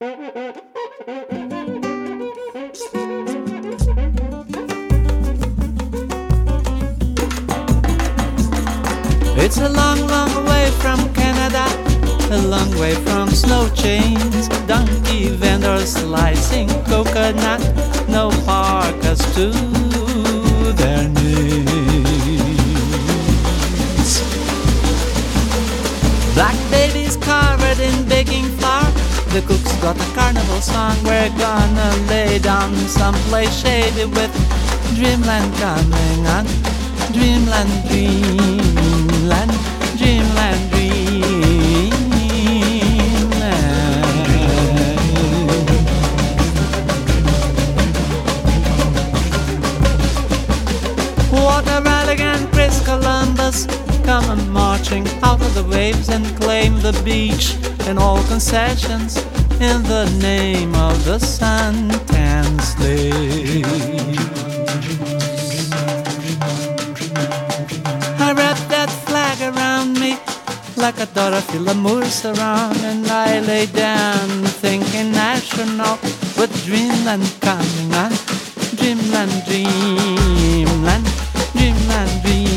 It's a long, long way from Canada, a long way from snow chains, donkey vendors slicing coconut, no parkas to their knees. Black babies covered in baking flour, the cook's got a carnival song. We're gonna lay down someplace shady with dreamland coming on. Dreamland, dreamland, dreamland, dreamland. What a elegant Chris Columbus, come a marching out of the waves and claim the beach and all concessions in the name of the suntan slave. I wrap that flag around me like a Dorothy Lamour surround, and I lay down thinking national with dreamland coming on. Dreamland, dreamland, dreamland,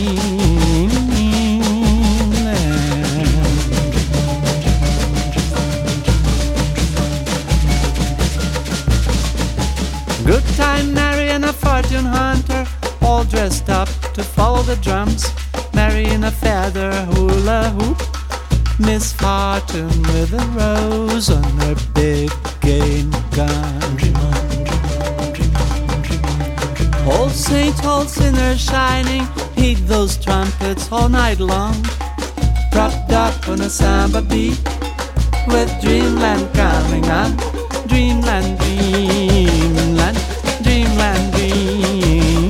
dreamland. Good time Mary and a fortune hunter, all dressed up to follow the drums. Mary in a feather hula hoop, Miss Fortune with a rose on her big game gun. Old saint, old sinner shining, heed those trumpets all night long. Propped up on a samba beat, with dreamland coming on. Dreamland, dreamland, dreamland, dreamland.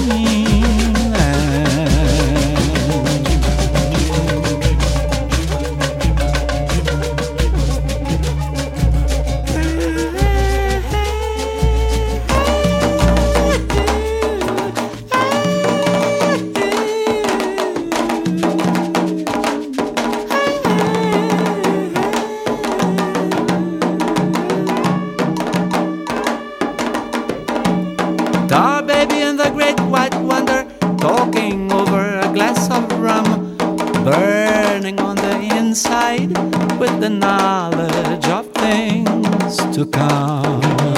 Tar baby and the great white wonder, talking over a glass of rum, burning on the inside with the knowledge of things to come.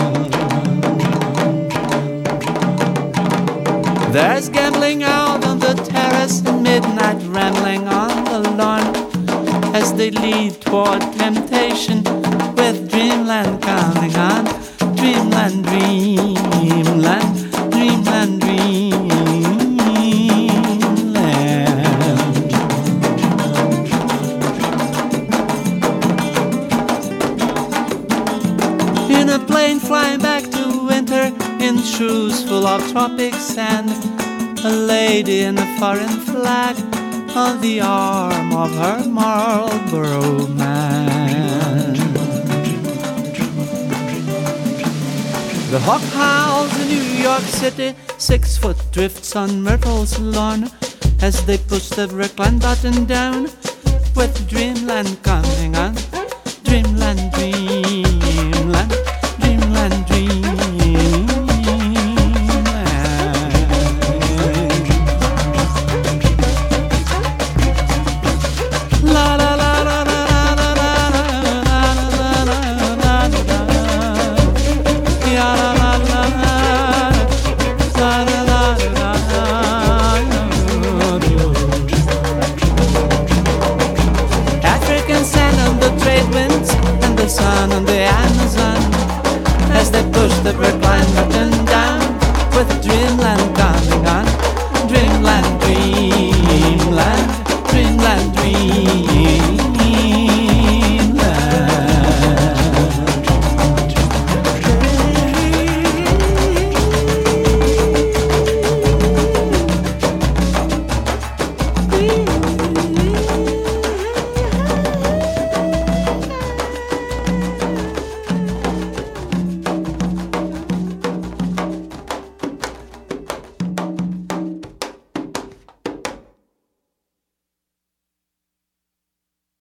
There's gambling out on the terrace and midnight rambling on the lawn as they lead toward temptation with dreamland coming on. Dreamland, dreamland, dreamland, dreamland. In a plane flying back to winter, in shoes full of tropic sand, a lady in a foreign flag on the arm of her Marlboro man. The hawk howls in New York City, 6-foot drifts on Myrtle's lawn as they push the recline button down with dreamland coming on. Dreamland, dreamland, dreamland, dreamland. La la la la la la la la la la la. African sand on the trade winds and the sun on the Amazon as they push the recline button